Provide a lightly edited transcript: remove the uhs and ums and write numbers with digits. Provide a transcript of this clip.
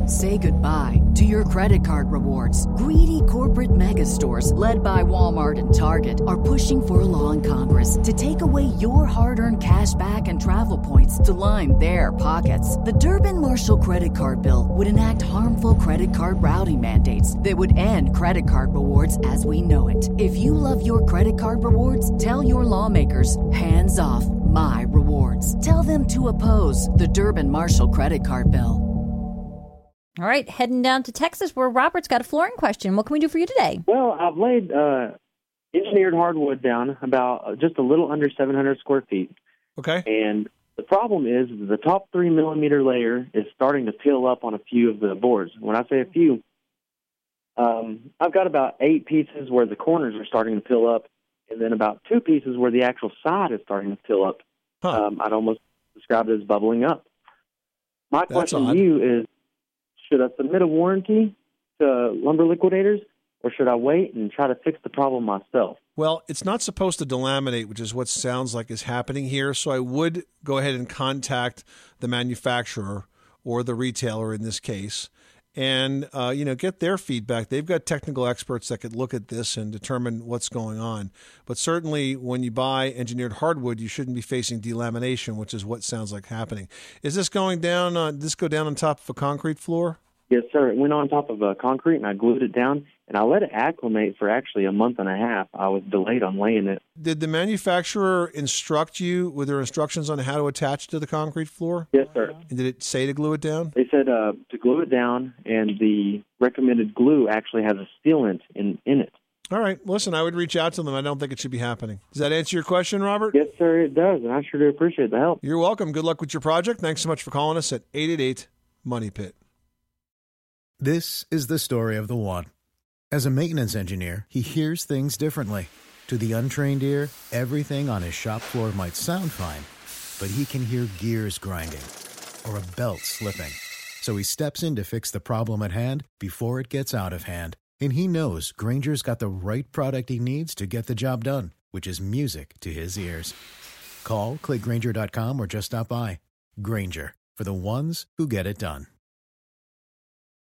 Say goodbye to your credit card rewards. Greedy corporate mega stores, led by Walmart and Target, are pushing for a law in Congress to take away your hard-earned cash back and travel points to line their pockets. The Durbin-Marshall credit card bill would enact harmful credit card routing mandates that would end credit card rewards as we know it. If you love your credit card rewards, tell your lawmakers, hands off my rewards. Tell them to oppose the Durbin-Marshall credit card bill. All right, heading down to Texas where Robert's got a flooring question. What can we do for you today? Well, I've laid engineered hardwood down about just a little under 700 square feet. Okay. And the problem is the top 3 millimeter layer is starting to peel up on a few of the boards. When I say a few, I've got about 8 pieces where the corners are starting to peel up, and then about 2 pieces where the actual side is starting to peel up. I'd almost describe it as bubbling up. My question to you is, should I submit a warranty to Lumber Liquidators, or should I wait and try to fix the problem myself? Well, it's not supposed to delaminate, which is what sounds like is happening here. So I would go ahead and contact the manufacturer or the retailer in this case and, get their feedback. They've got technical experts that could look at this and determine what's going on. But certainly when you buy engineered hardwood, you shouldn't be facing delamination, which is what sounds like happening. Is this going down, go down on top of a concrete floor? Yes, sir. It went on top of concrete, and I glued it down, and I let it acclimate for actually a month and a half. I was delayed on laying it. Did the manufacturer instruct you with their instructions on how to attach to the concrete floor? Yes, sir. And did it say to glue it down? They said to glue it down, and the recommended glue actually has a sealant in it. All right. Listen, I would reach out to them. I don't think it should be happening. Does that answer your question, Robert? Yes, sir, it does, and I sure do appreciate the help. You're welcome. Good luck with your project. Thanks so much for calling us at 888-MONEY-PIT. This is the story of the one. As a maintenance engineer, he hears things differently. To the untrained ear, everything on his shop floor might sound fine, but he can hear gears grinding or a belt slipping. So he steps in to fix the problem at hand before it gets out of hand. And he knows Grainger's got the right product he needs to get the job done, which is music to his ears. Call, click Grainger.com, or just stop by. Grainger, for the ones who get it done.